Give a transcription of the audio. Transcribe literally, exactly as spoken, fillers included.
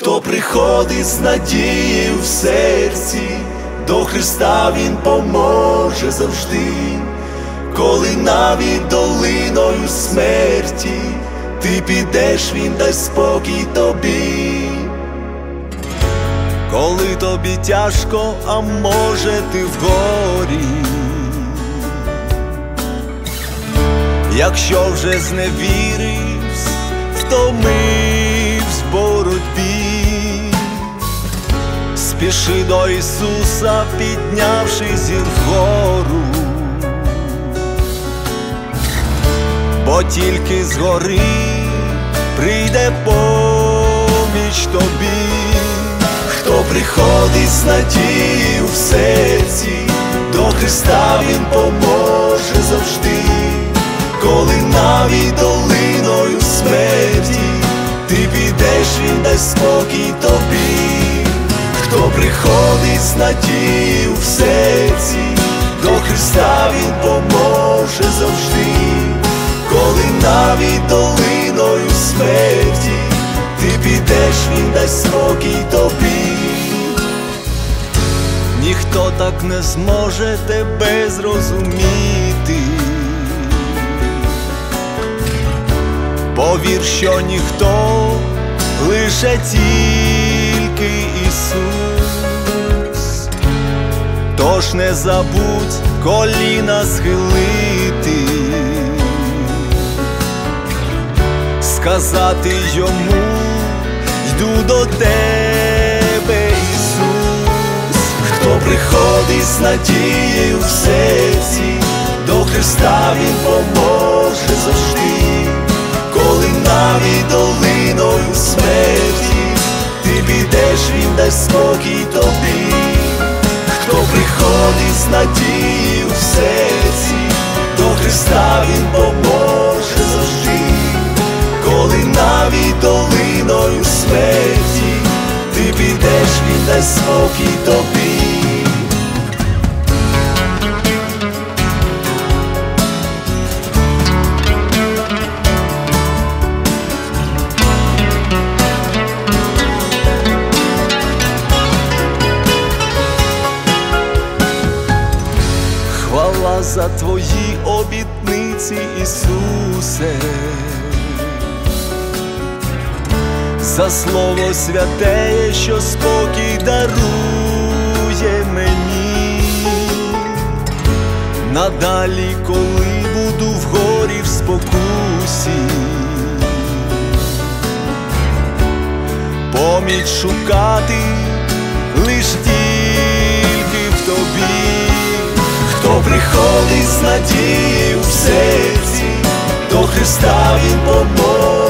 Хто приходить з надією в серці, до Христа Він поможе завжди. Коли навіть долиною смерті ти підеш, Він дасть спокій тобі. Коли тобі тяжко, а може ти в горі, якщо вже зневірився, втомився в боротьбі, спіши до Ісуса, піднявши зір вгору, бо тільки згори прийде поміч тобі. Хто приходить з надією в серці, до Христа Він поможе завжди. Коли навіть долиною смерті ти підеш, Він дасть спокій тобі. Хто приходить з надією в серці, до Христа Він поможе завжди. Коли навіть долиною смерті ти підеш, Він дасть спокій тобі. Ніхто так не зможе тебе зрозуміти, повір, що ніхто, лише тільки Ісус. Тож не забудь коліна схилити, сказати Йому: йду до тебе, Ісус. Хто приходить з надією в серці, до Христа Він поможе завжди. Коли навіть долиною смерті ти підеш, Він дасть спокій тобі. Хто приходить з надією в серці, до Христа Він поможе завжди. Коли навіть долиною смерті ти підеш, Він дасть спокій тобі. Хвала за твої обітниці, Ісусе, за слово святе, що спокій дарує мені. Надалі, коли буду в горі в спокусі, поміч шукати лиш тільки в тобі. Хто приходить з надією в серці, до Христа Він поможе